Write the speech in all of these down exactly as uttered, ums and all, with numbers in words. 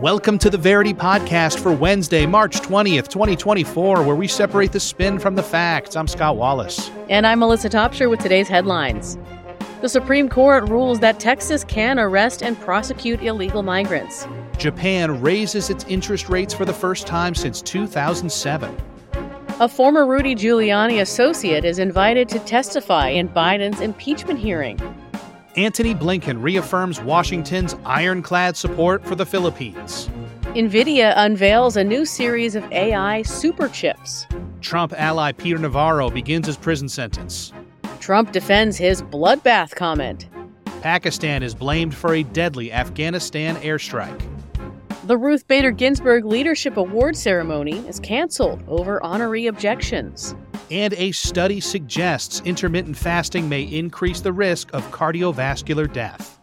Welcome to the Verity Podcast for Wednesday, March twentieth, twenty twenty-four, where we separate the spin from the facts. I'm Scott Wallace. And I'm Melissa Topshire with today's headlines. The Supreme Court rules that Texas can arrest and prosecute illegal migrants. Japan raises its interest rates for the first time since two thousand seven. A former Rudy Giuliani associate is invited to testify in Biden's impeachment hearing. Antony Blinken reaffirms Washington's ironclad support for the Philippines. NVIDIA unveils a new series of A I super chips. Trump ally Peter Navarro begins his prison sentence. Trump defends his bloodbath comment. Pakistan is blamed for a deadly Afghanistan airstrike. The Ruth Bader Ginsburg Leadership Award ceremony is canceled over honoree objections. And a study suggests intermittent fasting may increase the risk of cardiovascular death.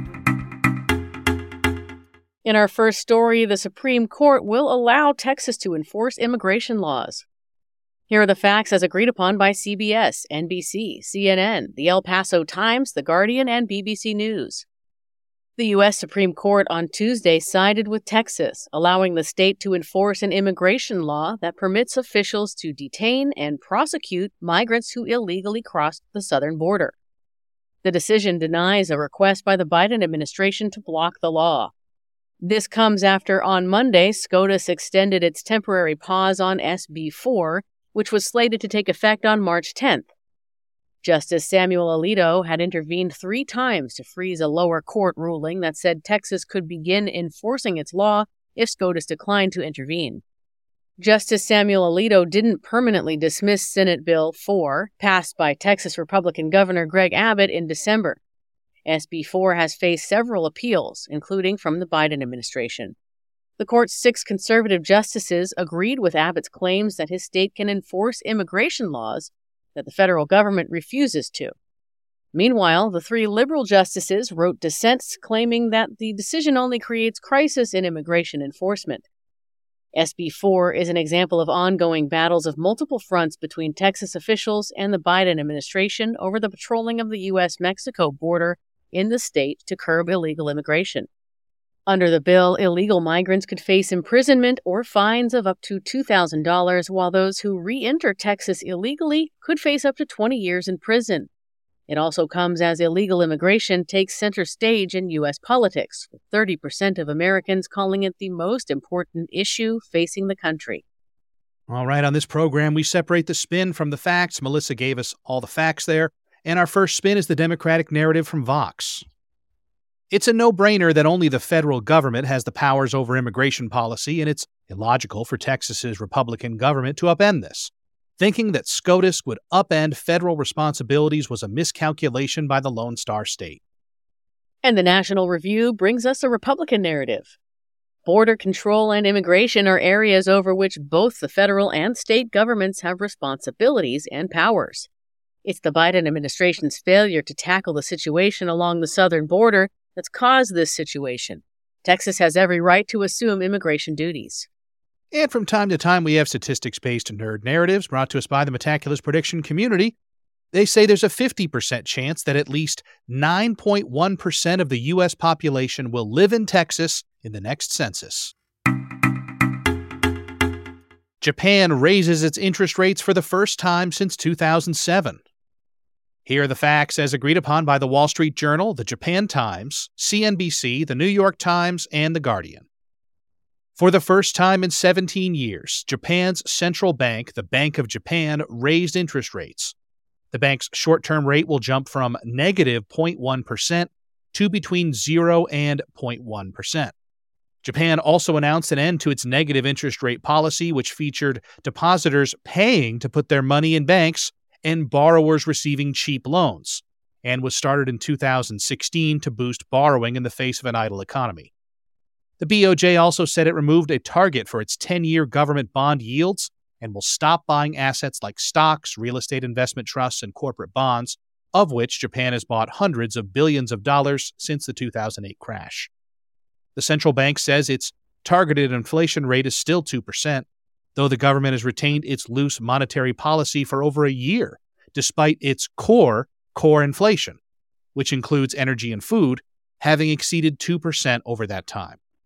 In our first story, the Supreme Court will allow Texas to enforce immigration laws. Here are the facts as agreed upon by C B S, N B C, C N N, the El Paso Times, The Guardian, and B B C News. The U S Supreme Court on Tuesday sided with Texas, allowing the state to enforce an immigration law that permits officials to detain and prosecute migrants who illegally crossed the southern border. The decision denies a request by the Biden administration to block the law. This comes after, on Monday, SCOTUS extended its temporary pause on S B four, which was slated to take effect on March tenth. Justice Samuel Alito had intervened three times to freeze a lower court ruling that said Texas could begin enforcing its law if SCOTUS declined to intervene. Justice Samuel Alito didn't permanently dismiss Senate Bill four, passed by Texas Republican Governor Greg Abbott in December. S B four has faced several appeals, including from the Biden administration. The court's six conservative justices agreed with Abbott's claims that his state can enforce immigration laws that the federal government refuses to. Meanwhile, the three liberal justices wrote dissents claiming that the decision only creates crisis in immigration enforcement. S B four is an example of ongoing battles of multiple fronts between Texas officials and the Biden administration over the patrolling of the U S Mexico border in the state to curb illegal immigration. Under the bill, illegal migrants could face imprisonment or fines of up to two thousand dollars, while those who re-enter Texas illegally could face up to twenty years in prison. It also comes as illegal immigration takes center stage in U S politics, with thirty percent of Americans calling it the most important issue facing the country. All right, on this program, we separate the spin from the facts. Melissa gave us all the facts there. And our first spin is the Democratic narrative from Vox. It's a no-brainer that only the federal government has the powers over immigration policy, and it's illogical for Texas's Republican government to upend this. Thinking that SCOTUS would upend federal responsibilities was a miscalculation by the Lone Star State. And the National Review brings us a Republican narrative. Border control and immigration are areas over which both the federal and state governments have responsibilities and powers. It's the Biden administration's failure to tackle the situation along the southern border that's caused this situation. Texas has every right to assume immigration duties. And from time to time, we have statistics-based nerd narratives brought to us by the Metaculus prediction community. They say there's a fifty percent chance that at least nine point one percent of the U S population will live in Texas in the next census. Japan raises its interest rates for the first time since two thousand seven. Here are the facts as agreed upon by the Wall Street Journal, the Japan Times, C N B C, the New York Times, and the Guardian. For the first time in seventeen years, Japan's central bank, the Bank of Japan, raised interest rates. The bank's short-term rate will jump from negative zero point one percent to between zero and zero point one percent. Japan also announced an end to its negative interest rate policy, which featured depositors paying to put their money in banks and borrowers receiving cheap loans, and was started in two thousand sixteen to boost borrowing in the face of an idle economy. The B O J also said it removed a target for its ten-year government bond yields and will stop buying assets like stocks, real estate investment trusts, and corporate bonds, of which Japan has bought hundreds of billions of dollars since the two thousand eight crash. The central bank says its targeted inflation rate is still two percent, though the government has retained its loose monetary policy for over a year, despite its core, core inflation, which includes energy and food, having exceeded two percent over that time.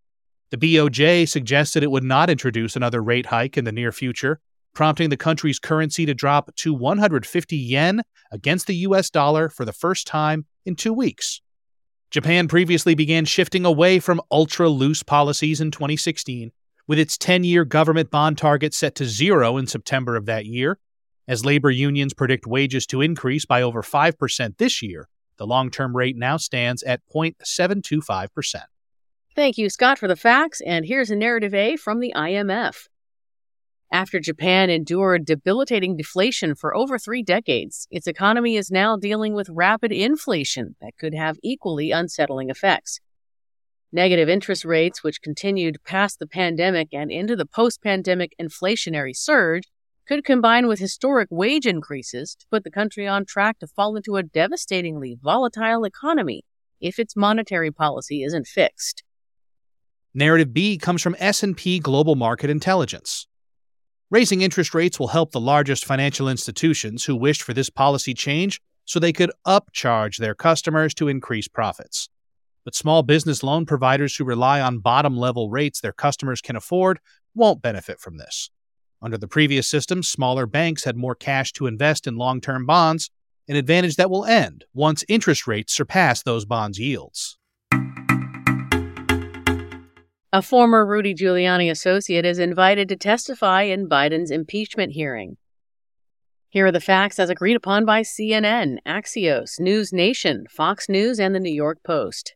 The B O J suggested it would not introduce another rate hike in the near future, prompting the country's currency to drop to one hundred fifty yen against the U S dollar for the first time in two weeks. Japan previously began shifting away from ultra-loose policies in twenty sixteen, with its ten-year government bond target set to zero in September of that year. As labor unions predict wages to increase by over five percent this year, the long-term rate now stands at zero point seven two five percent. Thank you, Scott, for the facts, and here's a narrative A from the I M F. After Japan endured debilitating deflation for over three decades, its economy is now dealing with rapid inflation that could have equally unsettling effects. Negative interest rates, which continued past the pandemic and into the post-pandemic inflationary surge, could combine with historic wage increases to put the country on track to fall into a devastatingly volatile economy if its monetary policy isn't fixed. Narrative B comes from S and P Global Market Intelligence. Raising interest rates will help the largest financial institutions who wished for this policy change so they could upcharge their customers to increase profits. But small business loan providers who rely on bottom-level rates their customers can afford won't benefit from this. Under the previous system, smaller banks had more cash to invest in long-term bonds, an advantage that will end once interest rates surpass those bonds' yields. A former Rudy Giuliani associate is invited to testify in Biden's impeachment hearing. Here are the facts as agreed upon by C N N, Axios, News Nation, Fox News, and the New York Post.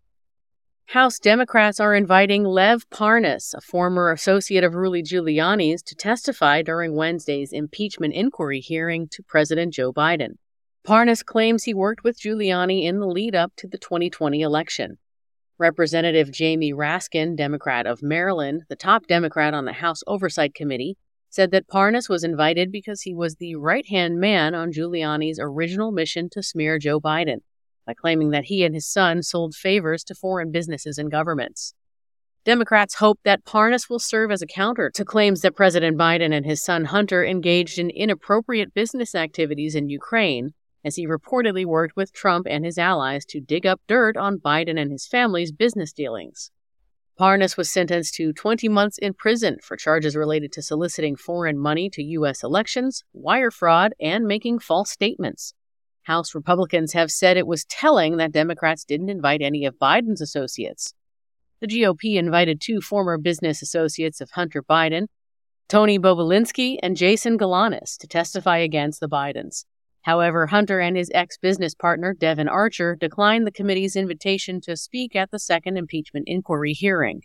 House Democrats are inviting Lev Parnas, a former associate of Rudy Giuliani's, to testify during Wednesday's impeachment inquiry hearing to President Joe Biden. Parnas claims he worked with Giuliani in the lead-up to the twenty twenty election. Representative Jamie Raskin, Democrat of Maryland, the top Democrat on the House Oversight Committee, said that Parnas was invited because he was the right-hand man on Giuliani's original mission to smear Joe Biden, by claiming that he and his son sold favors to foreign businesses and governments. Democrats hope that Parnas will serve as a counter to claims that President Biden and his son Hunter engaged in inappropriate business activities in Ukraine, as he reportedly worked with Trump and his allies to dig up dirt on Biden and his family's business dealings. Parnas was sentenced to twenty months in prison for charges related to soliciting foreign money to U S elections, wire fraud, and making false statements. House Republicans have said it was telling that Democrats didn't invite any of Biden's associates. The G O P invited two former business associates of Hunter Biden, Tony Bobulinski and Jason Galanis, to testify against the Bidens. However, Hunter and his ex-business partner, Devin Archer, declined the committee's invitation to speak at the second impeachment inquiry hearing.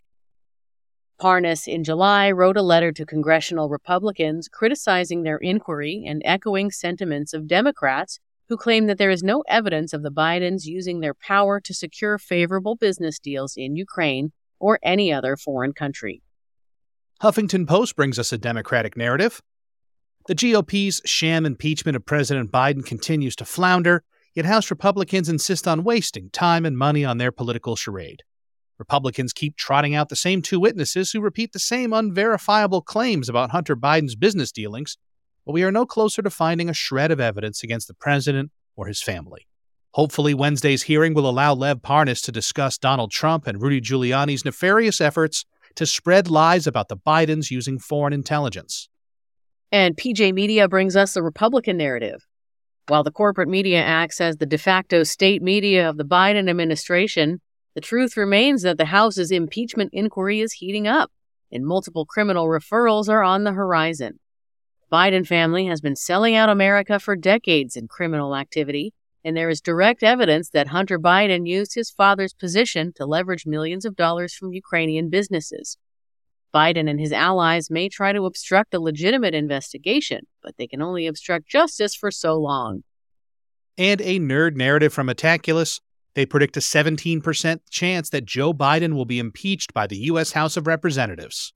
Parnas, in July, wrote a letter to congressional Republicans criticizing their inquiry and echoing sentiments of Democrats who claim that there is no evidence of the Bidens using their power to secure favorable business deals in Ukraine or any other foreign country. Huffington Post brings us a Democratic narrative. The G O P's sham impeachment of President Biden continues to flounder, yet House Republicans insist on wasting time and money on their political charade. Republicans keep trotting out the same two witnesses who repeat the same unverifiable claims about Hunter Biden's business dealings, but we are no closer to finding a shred of evidence against the president or his family. Hopefully, Wednesday's hearing will allow Lev Parnas to discuss Donald Trump and Rudy Giuliani's nefarious efforts to spread lies about the Bidens using foreign intelligence. And P J Media brings us the Republican narrative. While the corporate media acts as the de facto state media of the Biden administration, the truth remains that the House's impeachment inquiry is heating up, and multiple criminal referrals are on the horizon. The Biden family has been selling out America for decades in criminal activity, and there is direct evidence that Hunter Biden used his father's position to leverage millions of dollars from Ukrainian businesses. Biden and his allies may try to obstruct a legitimate investigation, but they can only obstruct justice for so long. And a nerd narrative from Metaculus. They predict a seventeen percent chance that Joe Biden will be impeached by the U S House of Representatives.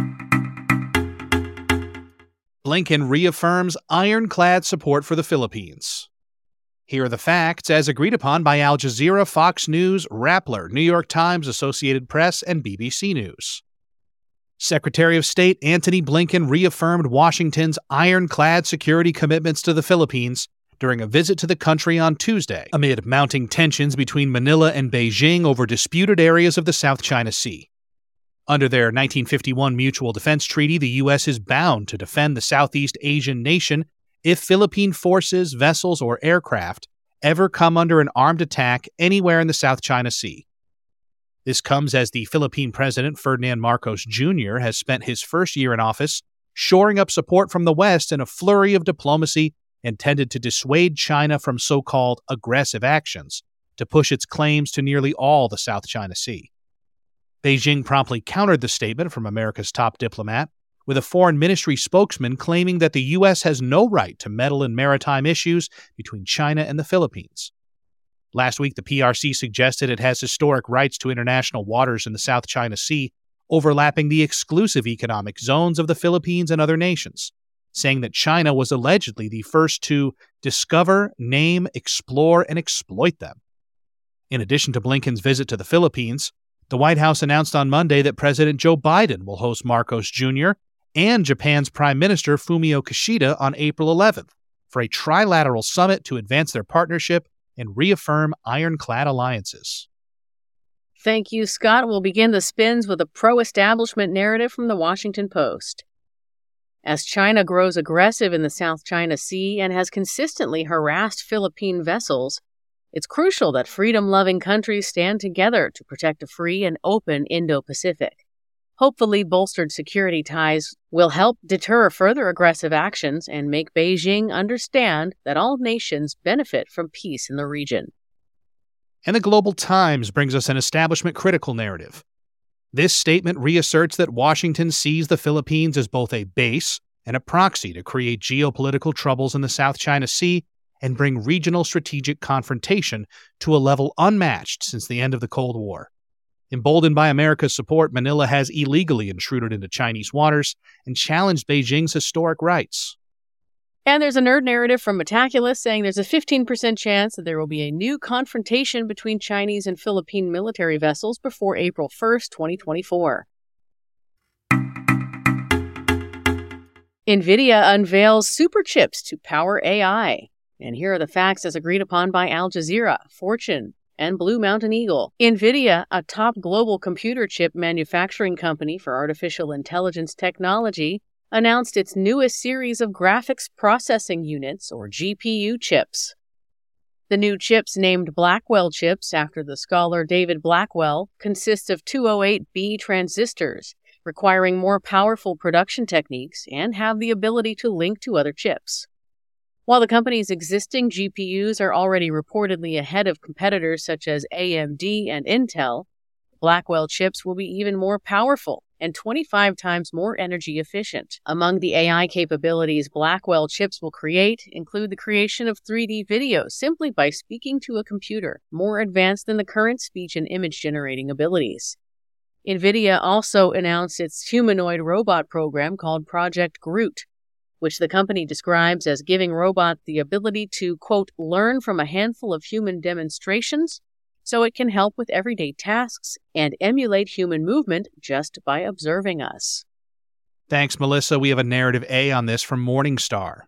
Blinken reaffirms ironclad support for the Philippines. Here are the facts as agreed upon by Al Jazeera, Fox News, Rappler, New York Times, Associated Press, and B B C News. Secretary of State Antony Blinken reaffirmed Washington's ironclad security commitments to the Philippines during a visit to the country on Tuesday, amid mounting tensions between Manila and Beijing over disputed areas of the South China Sea. Under their nineteen fifty-one Mutual Defense Treaty, the U S is bound to defend the Southeast Asian nation if Philippine forces, vessels, or aircraft ever come under an armed attack anywhere in the South China Sea. This comes as the Philippine President, Ferdinand Marcos Junior, has spent his first year in office shoring up support from the West in a flurry of diplomacy intended to dissuade China from so-called aggressive actions to push its claims to nearly all the South China Sea. Beijing promptly countered the statement from America's top diplomat, with a foreign ministry spokesman claiming that the U S has no right to meddle in maritime issues between China and the Philippines. Last week, the P R C suggested it has historic rights to international waters in the South China Sea, overlapping the exclusive economic zones of the Philippines and other nations, saying that China was allegedly the first to discover, name, explore, and exploit them. In addition to Blinken's visit to the Philippines, the White House announced on Monday that President Joe Biden will host Marcos Junior and Japan's Prime Minister Fumio Kishida on April eleventh for a trilateral summit to advance their partnership and reaffirm ironclad alliances. Thank you, Scott. We'll begin the spins with a pro-establishment narrative from the Washington Post. As China grows aggressive in the South China Sea and has consistently harassed Philippine vessels, it's crucial that freedom-loving countries stand together to protect a free and open Indo-Pacific. Hopefully, bolstered security ties will help deter further aggressive actions and make Beijing understand that all nations benefit from peace in the region. And the Global Times brings us an establishment-critical narrative. This statement reasserts that Washington sees the Philippines as both a base and a proxy to create geopolitical troubles in the South China Sea and bring regional strategic confrontation to a level unmatched since the end of the Cold War. Emboldened by America's support, Manila has illegally intruded into Chinese waters and challenged Beijing's historic rights. And there's a nerd narrative from Metaculus saying there's a fifteen percent chance that there will be a new confrontation between Chinese and Philippine military vessels before April first, twenty twenty-four. NVIDIA unveils super chips to power A I. And here are the facts as agreed upon by Al Jazeera, Fortune, and Blue Mountain Eagle. NVIDIA, a top global computer chip manufacturing company for artificial intelligence technology, announced its newest series of graphics processing units, or G P U chips. The new chips, named Blackwell chips after the scholar David Blackwell, consist of two oh eight B transistors, requiring more powerful production techniques and have the ability to link to other chips. While the company's existing G P Us are already reportedly ahead of competitors such as A M D and Intel, Blackwell chips will be even more powerful and twenty-five times more energy efficient. Among the A I capabilities Blackwell chips will create include the creation of three D video simply by speaking to a computer, more advanced than the current speech and image generating abilities. NVIDIA also announced its humanoid robot program called Project Groot, which the company describes as giving robots the ability to, quote, learn from a handful of human demonstrations so it can help with everyday tasks and emulate human movement just by observing us. Thanks, Melissa. We have a narrative A on this from Morningstar.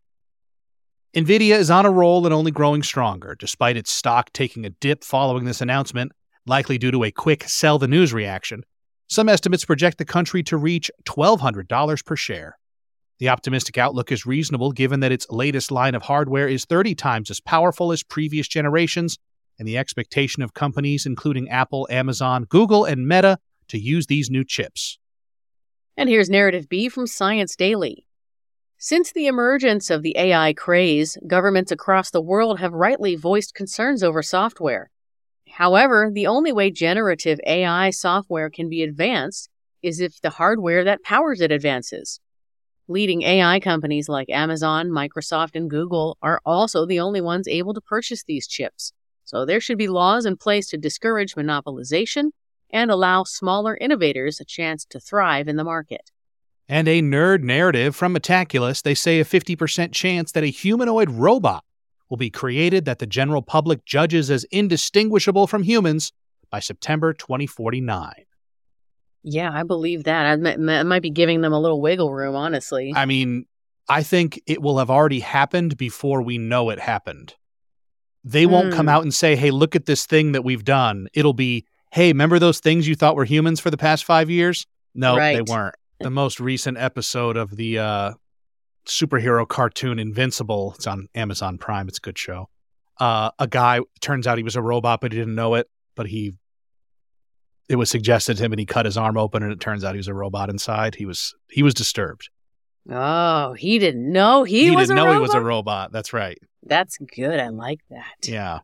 NVIDIA is on a roll and only growing stronger, despite its stock taking a dip following this announcement, likely due to a quick sell the news reaction. Some estimates project the country to reach twelve hundred dollars per share. The optimistic outlook is reasonable given that its latest line of hardware is thirty times as powerful as previous generations, and the expectation of companies including Apple, Amazon, Google, and Meta to use these new chips. And here's narrative B from Science Daily. Since the emergence of the A I craze, governments across the world have rightly voiced concerns over software. However, the only way generative A I software can be advanced is if the hardware that powers it advances. Leading A I companies like Amazon, Microsoft, and Google are also the only ones able to purchase these chips, so there should be laws in place to discourage monopolization and allow smaller innovators a chance to thrive in the market. And a nerd narrative from Metaculus, they say a fifty percent chance that a humanoid robot will be created that the general public judges as indistinguishable from humans by September twenty forty-nine. Yeah, I believe that. I might, I might be giving them a little wiggle room, honestly. I mean, I think it will have already happened before we know it happened. They won't Mm. come out and say, hey, look at this thing that we've done. It'll be, hey, remember those things you thought were humans for the past five years? No, right. they weren't. The most recent episode of the uh, superhero cartoon Invincible, it's on Amazon Prime, it's a good show. Uh, a guy, turns out he was a robot, but he didn't know it, but he, it was suggested to him and he cut his arm open and it turns out he was a robot inside. He was, he was disturbed. Oh, he didn't know he, he was didn't a know robot? he was a robot. That's right. That's good. I like that. Yeah.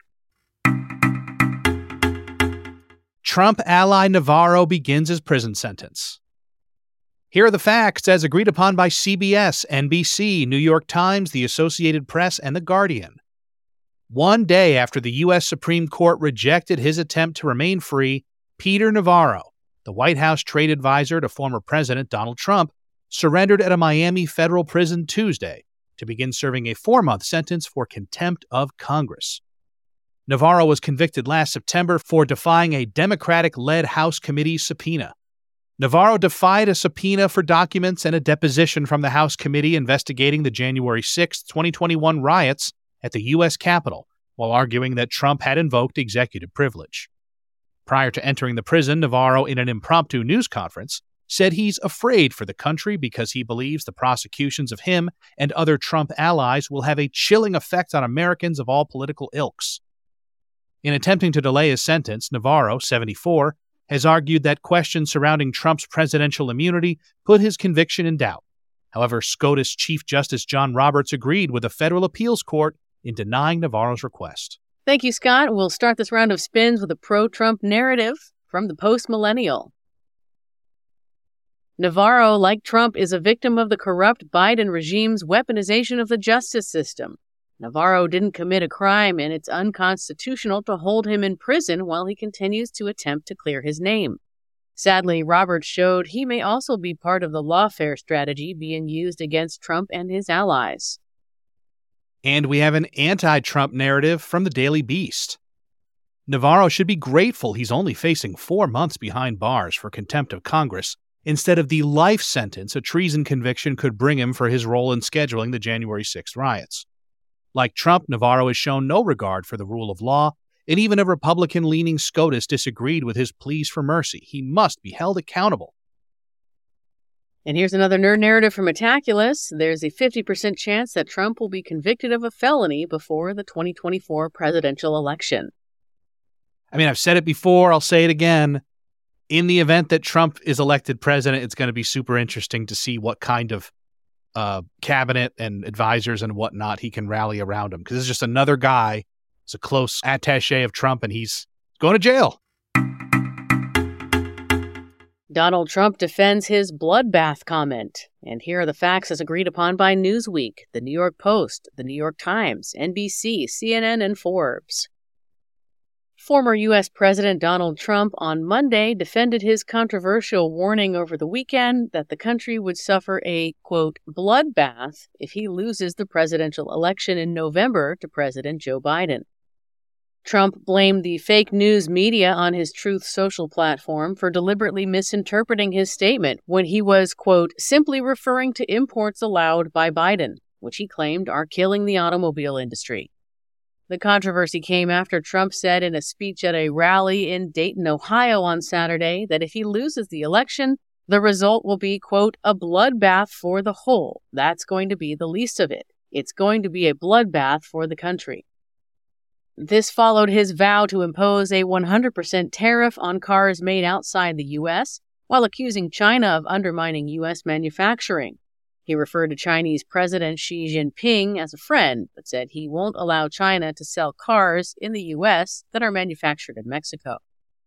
Trump ally Navarro begins his prison sentence. Here are the facts as agreed upon by C B S, N B C, New York Times, the Associated Press, and The Guardian. One day after the U S Supreme Court rejected his attempt to remain free, Peter Navarro, the White House trade advisor to former President Donald Trump, surrendered at a Miami federal prison Tuesday to begin serving a four-month sentence for contempt of Congress. Navarro was convicted last September for defying a Democratic-led House committee subpoena. Navarro defied a subpoena for documents and a deposition from the House committee investigating the January sixth, twenty twenty-one riots at the U S Capitol, while arguing that Trump had invoked executive privilege. Prior to entering the prison, Navarro, in an impromptu news conference, said he's afraid for the country because he believes the prosecutions of him and other Trump allies will have a chilling effect on Americans of all political ilks. In attempting to delay his sentence, Navarro, seventy-four, has argued that questions surrounding Trump's presidential immunity put his conviction in doubt. However, SCOTUS Chief Justice John Roberts agreed with the federal appeals court in denying Navarro's request. Thank you, Scott. We'll start this round of spins with a pro-Trump narrative from the Post-Millennial. Navarro, like Trump, is a victim of the corrupt Biden regime's weaponization of the justice system. Navarro didn't commit a crime, and it's unconstitutional to hold him in prison while he continues to attempt to clear his name. Sadly, Roberts showed he may also be part of the lawfare strategy being used against Trump and his allies. And we have an anti-Trump narrative from the Daily Beast. Navarro should be grateful he's only facing four months behind bars for contempt of Congress, instead of the life sentence a treason conviction could bring him for his role in scheduling the January sixth riots. Like Trump, Navarro has shown no regard for the rule of law, and even a Republican-leaning SCOTUS disagreed with his pleas for mercy. He must be held accountable. And here's another nerd narrative from Metaculus. There's a fifty percent chance that Trump will be convicted of a felony before the twenty twenty-four presidential election. I mean, I've said it before, I'll say it again. In the event that Trump is elected president, it's going to be super interesting to see what kind of uh, cabinet and advisors and whatnot he can rally around him. Because it's just another guy. He's a close attaché of Trump, and he's going to jail. Donald Trump defends his bloodbath comment. And here are the facts as agreed upon by Newsweek, the New York Post, the New York Times, N B C, C N N, and Forbes. Former U S President Donald Trump on Monday defended his controversial warning over the weekend that the country would suffer a, quote, bloodbath if he loses the presidential election in November to President Joe Biden. Trump blamed the fake news media on his Truth Social platform for deliberately misinterpreting his statement when he was, quote, simply referring to imports allowed by Biden, which he claimed are killing the automobile industry. The controversy came after Trump said in a speech at a rally in Dayton, Ohio on Saturday that if he loses the election, the result will be, quote, a bloodbath for the whole. That's going to be the least of it. It's going to be a bloodbath for the country. This followed his vow to impose a one hundred percent tariff on cars made outside the U S, while accusing China of undermining U S manufacturing. He referred to Chinese President Xi Jinping as a friend, but said he won't allow China to sell cars in the U S that are manufactured in Mexico.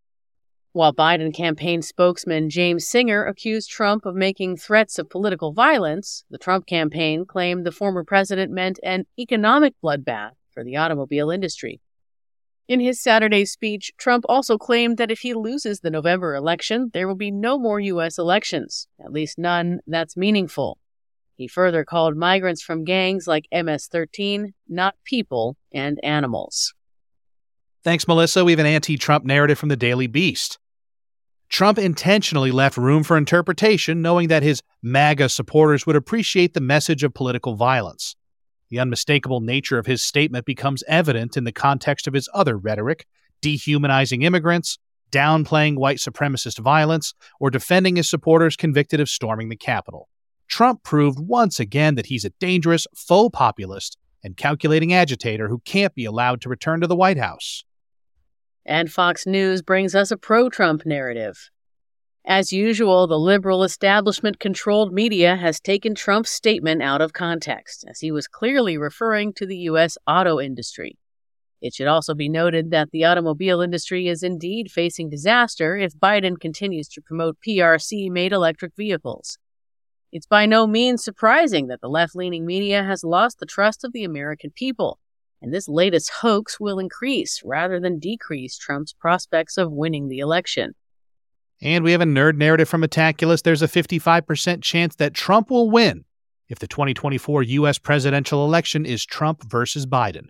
While Biden campaign spokesman James Singer accused Trump of making threats of political violence, the Trump campaign claimed the former president meant an economic bloodbath for the automobile industry. In his Saturday speech, Trump also claimed that if he loses the November election, there will be no more U S elections, at least none that's meaningful. He further called migrants from gangs like M S thirteen not people and animals. Thanks, Melissa. We have an anti-Trump narrative from the Daily Beast. Trump intentionally left room for interpretation, knowing that his MAGA supporters would appreciate the message of political violence. The unmistakable nature of his statement becomes evident in the context of his other rhetoric, dehumanizing immigrants, downplaying white supremacist violence, or defending his supporters convicted of storming the Capitol. Trump proved once again that he's a dangerous, faux populist and calculating agitator who can't be allowed to return to the White House. And Fox News brings us a pro-Trump narrative. As usual, the liberal establishment-controlled media has taken Trump's statement out of context, as he was clearly referring to the U S auto industry. It should also be noted that the automobile industry is indeed facing disaster if Biden continues to promote P R C-made electric vehicles. It's by no means surprising that the left-leaning media has lost the trust of the American people, and this latest hoax will increase rather than decrease Trump's prospects of winning the election. And we have a nerd narrative from Metaculus. There's a fifty-five percent chance that Trump will win if the twenty twenty-four U S presidential election is Trump versus Biden.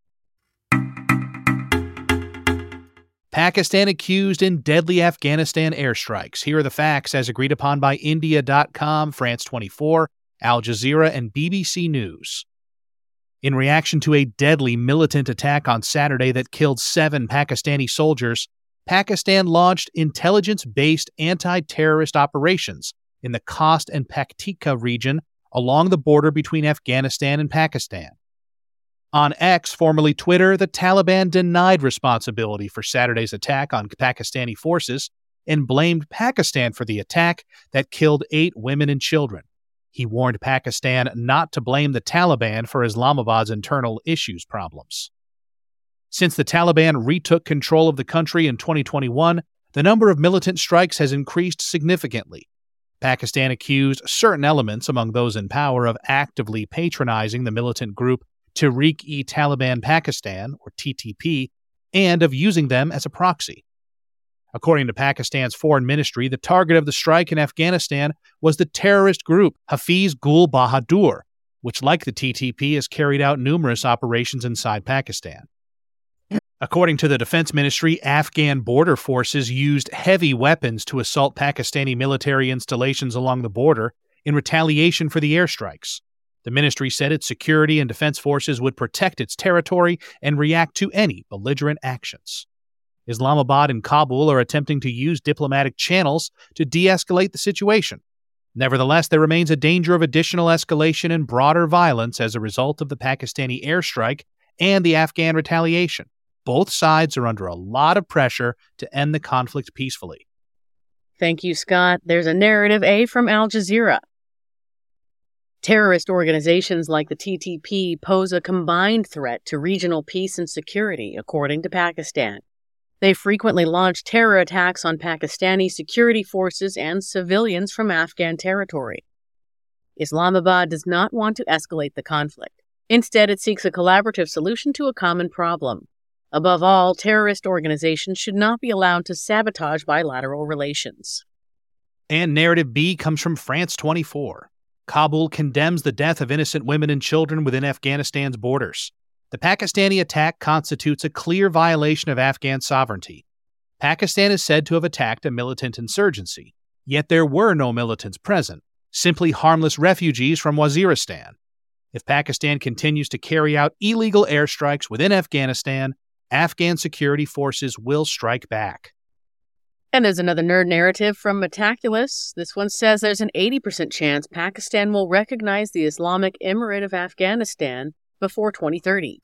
Pakistan accused in deadly Afghanistan airstrikes. Here are the facts as agreed upon by India dot com, France twenty-four, Al Jazeera, and B B C News. In reaction to a deadly militant attack on Saturday that killed seven Pakistani soldiers, Pakistan launched intelligence-based anti-terrorist operations in the Khost and Paktika region along the border between Afghanistan and Pakistan. On X, formerly Twitter, the Taliban denied responsibility for Saturday's attack on Pakistani forces and blamed Pakistan for the attack that killed eight women and children. He warned Pakistan not to blame the Taliban for Islamabad's internal issues problems. Since the Taliban retook control of the country in twenty twenty-one, the number of militant strikes has increased significantly. Pakistan accused certain elements among those in power of actively patronizing the militant group Tehreek-e-Taliban Pakistan, or T T P, and of using them as a proxy. According to Pakistan's foreign ministry, the target of the strike in Afghanistan was the terrorist group Hafiz Gul Bahadur, which, like the T T P, has carried out numerous operations inside Pakistan. According to the Defense Ministry, Afghan border forces used heavy weapons to assault Pakistani military installations along the border in retaliation for the airstrikes. The ministry said its security and defense forces would protect its territory and react to any belligerent actions. Islamabad and Kabul are attempting to use diplomatic channels to de-escalate the situation. Nevertheless, there remains a danger of additional escalation and broader violence as a result of the Pakistani airstrike and the Afghan retaliation. Both sides are under a lot of pressure to end the conflict peacefully. Thank you, Scott. There's a narrative A from Al Jazeera. Terrorist organizations like the T T P pose a combined threat to regional peace and security, according to Pakistan. They frequently launch terror attacks on Pakistani security forces and civilians from Afghan territory. Islamabad does not want to escalate the conflict. Instead, it seeks a collaborative solution to a common problem. Above all, terrorist organizations should not be allowed to sabotage bilateral relations. And narrative B comes from France twenty-four. Kabul condemns the death of innocent women and children within Afghanistan's borders. The Pakistani attack constitutes a clear violation of Afghan sovereignty. Pakistan is said to have attacked a militant insurgency, yet there were no militants present, simply harmless refugees from Waziristan. If Pakistan continues to carry out illegal airstrikes within Afghanistan, Afghan security forces will strike back. And there's another nerd narrative from Metaculus. This one says there's an eighty percent chance Pakistan will recognize the Islamic Emirate of Afghanistan before twenty thirty.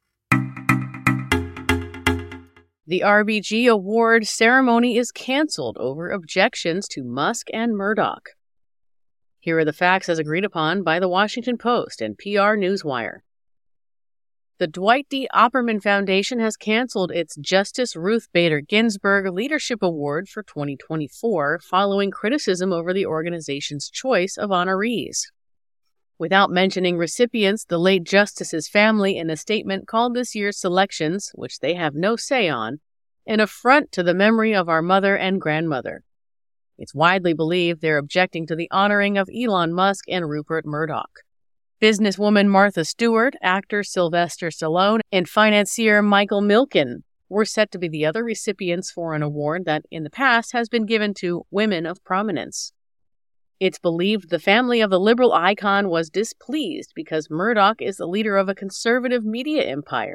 The R B G award ceremony is canceled over objections to Musk and Murdoch. Here are the facts as agreed upon by The Washington Post and P R Newswire. The Dwight D. Opperman Foundation has canceled its Justice Ruth Bader Ginsburg Leadership Award for twenty twenty-four following criticism over the organization's choice of honorees. Without mentioning recipients, the late justice's family in a statement called this year's selections, which they have no say on, an affront to the memory of our mother and grandmother. It's widely believed they're objecting to the honoring of Elon Musk and Rupert Murdoch. Businesswoman Martha Stewart, actor Sylvester Stallone, and financier Michael Milken were set to be the other recipients for an award that in the past has been given to women of prominence. It's believed the family of the liberal icon was displeased because Murdoch is the leader of a conservative media empire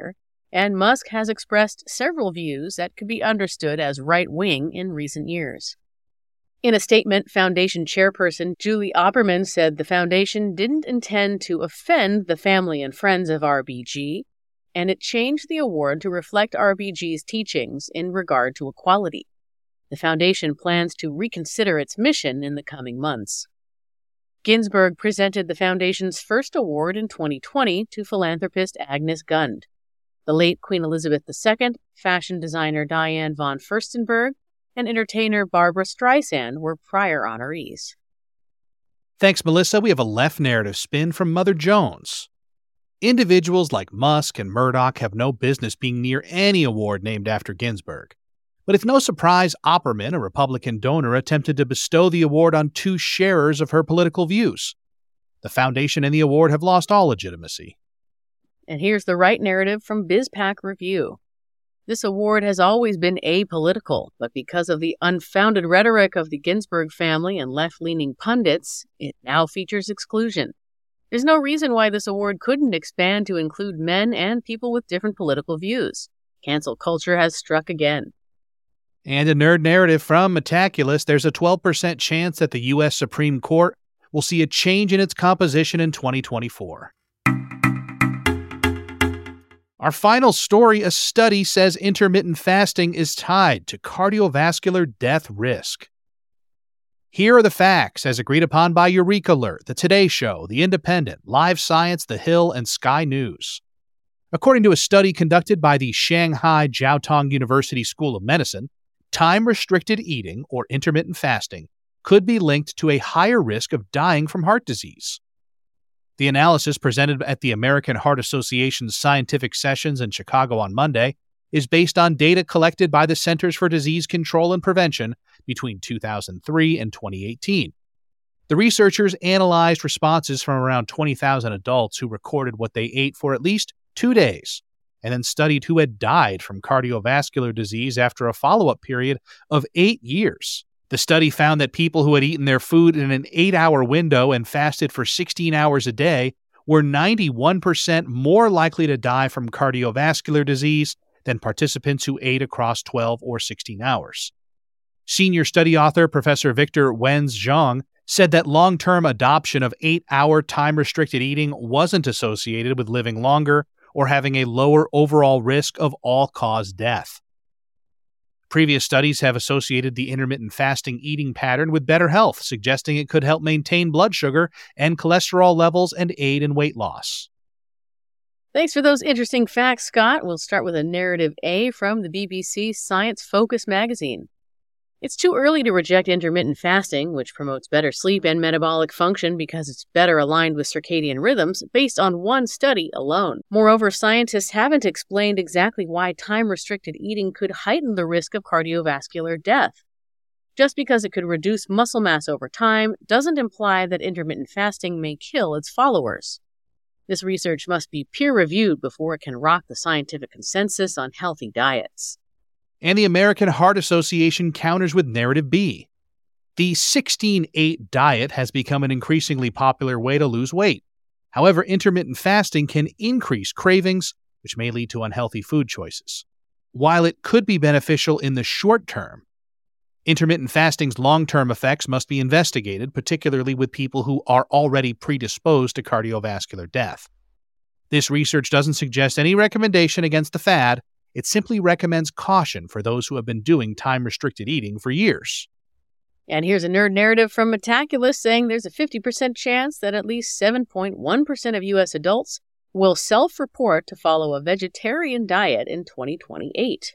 and Musk has expressed several views that could be understood as right-wing in recent years. In a statement, Foundation chairperson Julie Opperman said the foundation didn't intend to offend the family and friends of R B G, and it changed the award to reflect R B G's teachings in regard to equality. The foundation plans to reconsider its mission in the coming months. Ginsburg presented the foundation's first award in twenty twenty to philanthropist Agnes Gund. The late Queen Elizabeth the Second, fashion designer Diane von Furstenberg, and entertainer Barbra Streisand were prior honorees. Thanks, Melissa. We have a left narrative spin from Mother Jones. Individuals like Musk and Murdoch have no business being near any award named after Ginsburg. But it's no surprise Opperman, a Republican donor, attempted to bestow the award on two sharers of her political views. The foundation and the award have lost all legitimacy. And here's the right narrative from BizPac Review. This award has always been apolitical, but because of the unfounded rhetoric of the Ginsburg family and left-leaning pundits, it now features exclusion. There's no reason why this award couldn't expand to include men and people with different political views. Cancel culture has struck again. And a nerd narrative from Metaculus, there's a twelve percent chance that the U S Supreme Court will see a change in its composition in twenty twenty-four. Our final story, a study says intermittent fasting is tied to cardiovascular death risk. Here are the facts as agreed upon by Eureka Alert, The Today Show, The Independent, Live Science, The Hill, and Sky News. According to a study conducted by the Shanghai Jiao Tong University School of Medicine, time-restricted eating, or intermittent fasting, could be linked to a higher risk of dying from heart disease. The analysis presented at the American Heart Association's scientific sessions in Chicago on Monday is based on data collected by the Centers for Disease Control and Prevention between two thousand three and twenty eighteen. The researchers analyzed responses from around twenty thousand adults who recorded what they ate for at least two days, and then studied who had died from cardiovascular disease after a follow-up period of eight years. The study found that people who had eaten their food in an eight-hour window and fasted for sixteen hours a day were ninety-one percent more likely to die from cardiovascular disease than participants who ate across twelve or sixteen hours. Senior study author Professor Victor Wenz Zhang said that long-term adoption of eight-hour time-restricted eating wasn't associated with living longer or having a lower overall risk of all-cause death. Previous studies have associated the intermittent fasting eating pattern with better health, suggesting it could help maintain blood sugar and cholesterol levels and aid in weight loss. Thanks for those interesting facts, Scott. We'll start with a narrative A from the B B C Science Focus magazine. It's too early to reject intermittent fasting, which promotes better sleep and metabolic function because it's better aligned with circadian rhythms, based on one study alone. Moreover, scientists haven't explained exactly why time-restricted eating could heighten the risk of cardiovascular death. Just because it could reduce muscle mass over time doesn't imply that intermittent fasting may kill its followers. This research must be peer-reviewed before it can rock the scientific consensus on healthy diets. And the American Heart Association counters with narrative B. The sixteen eight diet has become an increasingly popular way to lose weight. However, intermittent fasting can increase cravings, which may lead to unhealthy food choices. While it could be beneficial in the short term, intermittent fasting's long-term effects must be investigated, particularly with people who are already predisposed to cardiovascular death. This research doesn't suggest any recommendation against the fad. It simply recommends caution for those who have been doing time-restricted eating for years. And here's a nerd narrative from Metaculus saying there's a fifty percent chance that at least seven point one percent of U S adults will self-report to follow a vegetarian diet in twenty twenty-eight.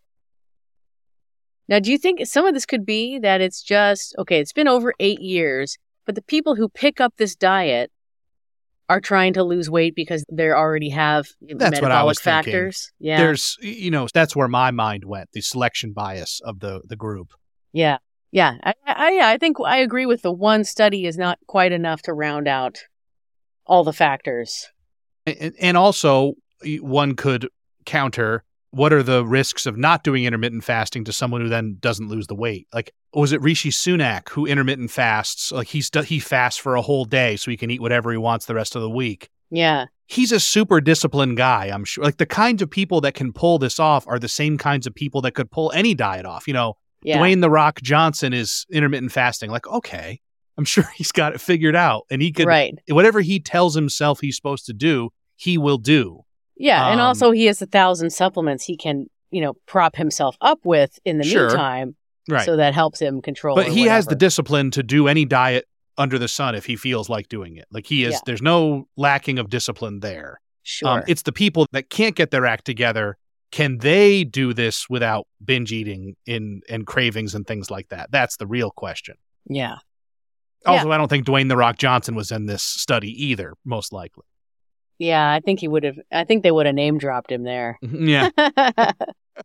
Now, do you think some of this could be that it's just, okay, it's been over eight years, but the people who pick up this diet are trying to lose weight because they already have that's metabolic what I was factors. Thinking. Yeah. There's, you know, that's where my mind went, the selection bias of the, the group. Yeah. Yeah. I, I, I think I agree with the one study is not quite enough to round out all the factors. And, and also, one could counter, what are the risks of not doing intermittent fasting to someone who then doesn't lose the weight? Like, was it Rishi Sunak who intermittent fasts? Like, he's he fasts for a whole day so he can eat whatever he wants the rest of the week. Yeah. He's a super disciplined guy, I'm sure. Like, the kinds of people that can pull this off are the same kinds of people that could pull any diet off. You know, Yeah. Dwayne The Rock Johnson is intermittent fasting. Like, okay, I'm sure he's got it figured out. And he could, Right. whatever he tells himself he's supposed to do, he will do. Yeah. and Um, also, he has a thousand supplements he can, you know, prop himself up with in the Sure. meantime. Right. So that helps him control. But or he has the whatever. discipline to do any diet under the sun if he feels like doing it. Like, he is, Yeah. there's no lacking of discipline there. Sure. Um, it's the people that can't get their act together. Can they do this without binge eating in and cravings and things like that? That's the real question. yeah. Also, I don't think Dwayne The Rock Johnson was in this study either, most likely. Yeah. I think he would have, I think they would have name dropped him there. Yeah. I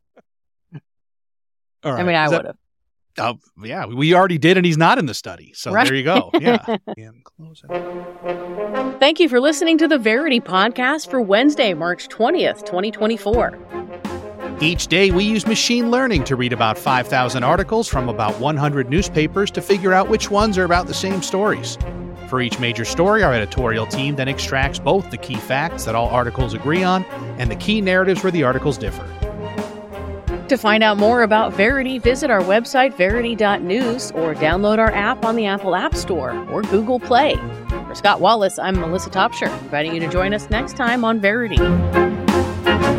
All right. mean, I Is that- would have. Uh, yeah, we already did, and he's not in the study. So Right. there you go. Yeah. And close it. Thank you for listening to the Verity Podcast for Wednesday, March twentieth, twenty twenty-four. Each day, we use machine learning to read about five thousand articles from about one hundred newspapers to figure out which ones are about the same stories. For each major story, our editorial team then extracts both the key facts that all articles agree on and the key narratives where the articles differ. To find out more about Verity, visit our website, verity dot news, or download our app on the Apple App Store or Google Play. For Scott Wallace, I'm Melissa Topshire, inviting you to join us next time on Verity.